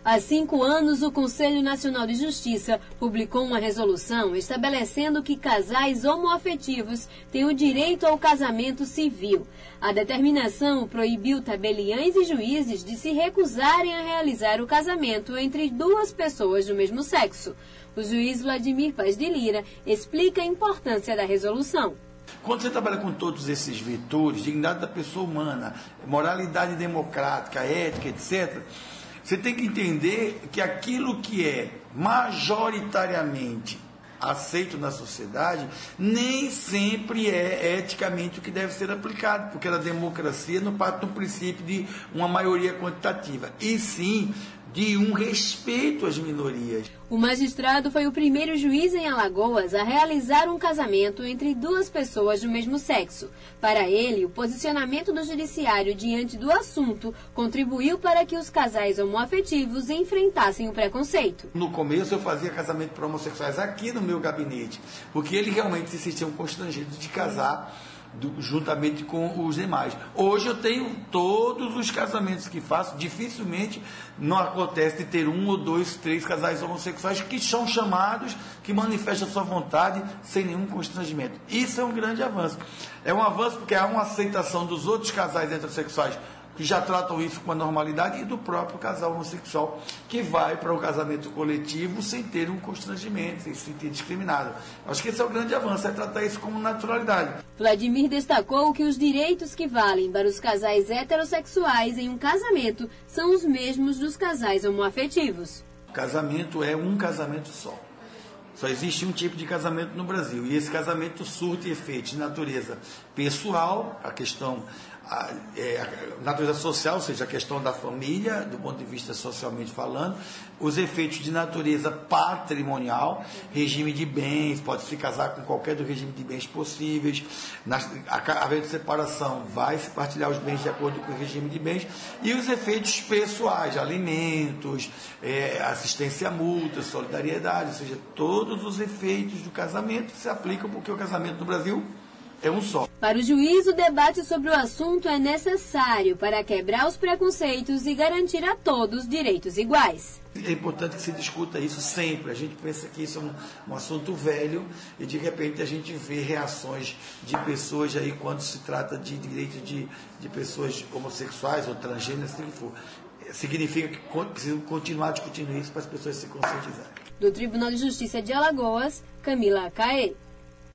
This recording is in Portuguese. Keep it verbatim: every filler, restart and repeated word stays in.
Há cinco anos, o Conselho Nacional de Justiça publicou uma resolução estabelecendo que casais homoafetivos têm o direito ao casamento civil. A determinação proibiu tabeliães e juízes de se recusarem a realizar o casamento entre duas pessoas do mesmo sexo. O juiz Vladimir Paz de Lira explica a importância da resolução. Quando você trabalha com todos esses vetores, dignidade da pessoa humana, moralidade democrática, ética, etcétera, você tem que entender que aquilo que é majoritariamente aceito na sociedade nem sempre é eticamente o que deve ser aplicado, porque a democracia não parte do princípio de uma maioria quantitativa, e sim de um respeito às minorias. O magistrado foi o primeiro juiz em Alagoas a realizar um casamento entre duas pessoas do mesmo sexo. Para ele, o posicionamento do judiciário diante do assunto contribuiu para que os casais homoafetivos enfrentassem o preconceito. No começo eu fazia casamento para homossexuais aqui no meu gabinete, porque eles realmente se sentiam constrangidos de casar Do, juntamente com os demais. Hoje eu tenho todos os casamentos que faço, dificilmente não acontece de ter um ou dois, três casais homossexuais que são chamados, que manifestam sua vontade sem nenhum constrangimento. Isso é um grande avanço. É um avanço porque há uma aceitação dos outros casais heterossexuais que já tratam isso com a normalidade e do próprio casal homossexual que vai para o casamento coletivo sem ter um constrangimento, sem se sentir discriminado. Acho que esse é o grande avanço, é tratar isso como naturalidade. Vladimir destacou que os direitos que valem para os casais heterossexuais em um casamento são os mesmos dos casais homoafetivos. O casamento é um casamento só. Só existe um tipo de casamento no Brasil, e esse casamento surte efeitos de natureza pessoal, a questão a, é, a natureza social, ou seja, a questão da família, do ponto de vista socialmente falando, os efeitos de natureza patrimonial, regime de bens, pode se casar com qualquer do regime de bens possíveis, na, havendo separação, vai se partilhar os bens de acordo com o regime de bens, e os efeitos pessoais, alimentos, é, assistência mútua, solidariedade, ou seja, todos os efeitos do casamento se aplicam porque o casamento no Brasil é um só. Para o juiz, o debate sobre o assunto é necessário para quebrar os preconceitos e garantir a todos direitos iguais. É importante que se discuta isso sempre. A gente pensa que isso é um, um assunto velho e, de repente, a gente vê reações de pessoas aí quando se trata de direitos de, de pessoas homossexuais ou transgêneras, se for. Significa que precisamos continuar discutindo isso para as pessoas se conscientizarem. Do Tribunal de Justiça de Alagoas, Camila Caê.